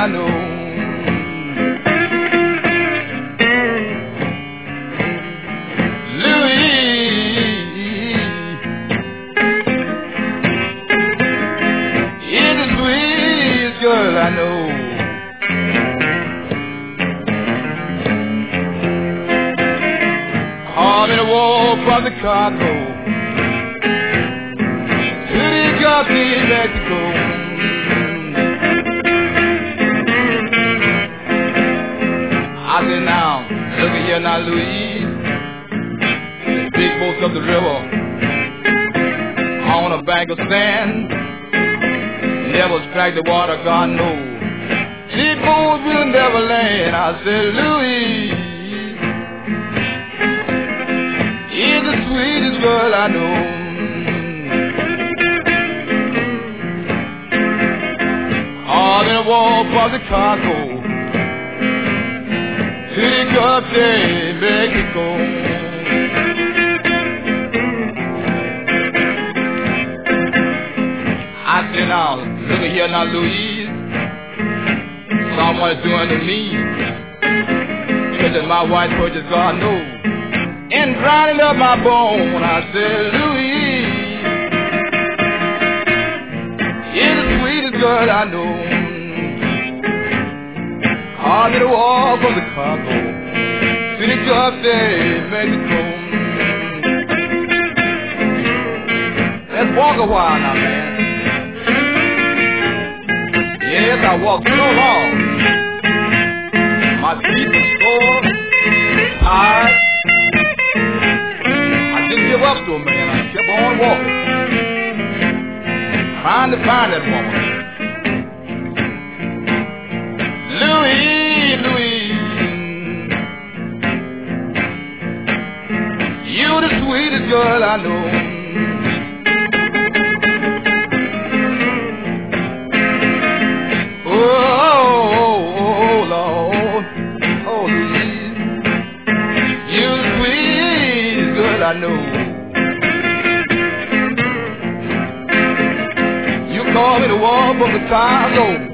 I know. Louise, you're the sweetest girl I know. I'm in a walk from Chicago to the Gulf in Mexico. I said, now, look at here now, Louise. The big boats up the river on a bank of sand. Never strike the water, God knows. These boats will never land. I said, Louise, you're the sweetest girl I know. I'm in a walk from Chicago to the Gulf in Mexico. I said, now, look at here now, Louise. Someone's doing to me. Killing my white purchase, God knows. And grinding up my bone. I said, Louise, you're the sweetest girl I know. I'm in a walk from Chicago to the Gulf in Mexico. Let's walk a while now, man. Yes, I walked so long. My feet were sore, tired. I didn't give up to him, man. I kept on walking, trying to find that woman. Louise, you're the sweetest girl I know. Oh, Lord, oh, Louise, you're the sweetest girl I know. You call me the one from Chicago